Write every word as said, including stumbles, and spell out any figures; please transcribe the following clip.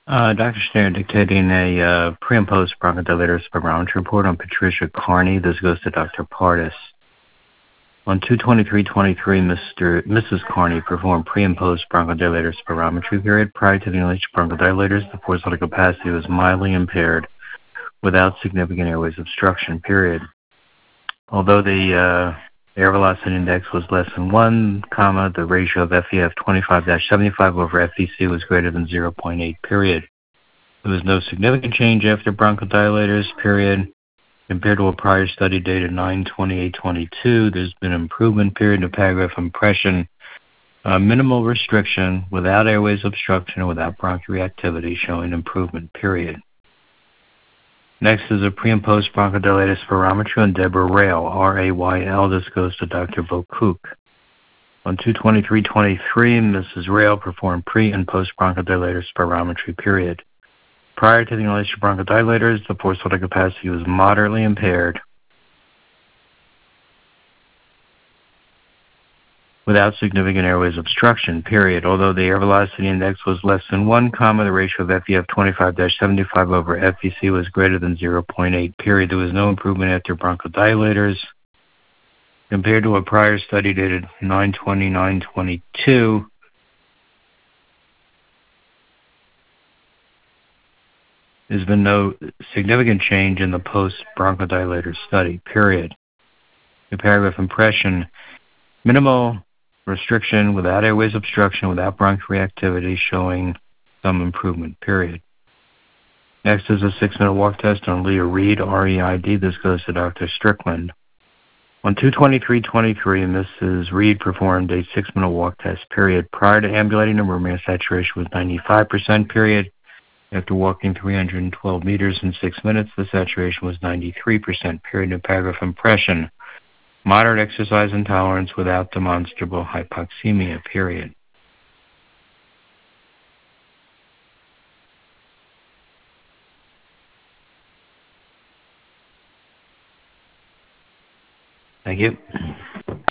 Uh, Doctor Schneider dictating a uh, pre and post bronchodilator spirometry report on Patricia Carney. This goes to Doctor Pardis. On two twenty-three twenty-three, Mister Missus Carney performed pre and post bronchodilator spirometry period. Prior to the inhalation bronchodilators, the forced vital capacity was mildly impaired without significant airways obstruction period. Although the uh, air velocity index was less than one, comma, the ratio of F E F twenty-five seventy-five over F V C was greater than zero point eight period. There was no significant change after bronchodilators period. Compared to a prior study dated nine twenty-eight twenty-two, there's been improvement period in paragraph impression, uh, minimal restriction without airways obstruction and without bronchoreactivity, showing improvement period. Next is a pre and post bronchodilator spirometry on Deborah Rail, R A Y L. This goes to Doctor Bokook. On two twenty-three twenty-three, Missus Rail performed pre and post bronchodilator spirometry period. Prior to the inhalation bronchodilators, the forced vital capacity was moderately impaired without significant airways obstruction, period. Although the air velocity index was less than one, comma, the ratio of F E F twenty-five seventy-five over F V C was greater than zero point eight, period. There was no improvement after bronchodilators. Compared to a prior study dated nine twenty-nine twenty-two, there's been no significant change in the post-bronchodilator study, period. The paragraph impression, minimal restriction without airways obstruction, without bronchoreactivity, showing some improvement, period. Next is a six-minute walk test on Leah Reed, R E I D. This goes to Doctor Strickland. On two twenty-three twenty-three, Missus Reed performed a six-minute walk test, period. Prior to ambulating, her room air saturation was ninety-five percent, period. After walking three hundred twelve meters in six minutes, the saturation was ninety-three percent, period. In paragraph impression, moderate exercise intolerance without demonstrable hypoxemia, period. Thank you.